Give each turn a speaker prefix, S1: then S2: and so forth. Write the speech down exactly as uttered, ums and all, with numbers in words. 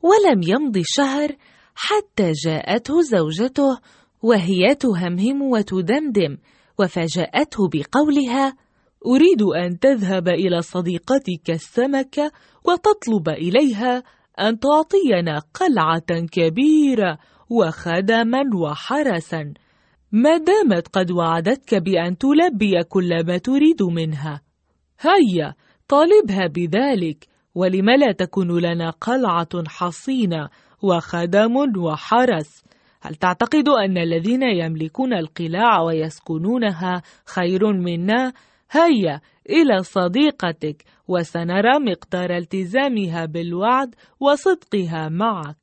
S1: ولم يمض شهر حتى جاءته زوجته وهي تهمهم وتدمدم، وفاجأته بقولها: أريد أن تذهب إلى صديقتك السمكة وتطلب إليها أن تعطينا قلعة كبيرة وخدما وحرسا، ما دامت قد وعدتك بأن تلبي كل ما تريد منها. هيا طالبها بذلك، ولم لا تكون لنا قلعة حصينة وخدم وحرس؟ هل تعتقد أن الذين يملكون القلاع ويسكنونها خير منا؟ هيا إلى صديقتك وسنرى مقدار التزامها بالوعد وصدقها معك.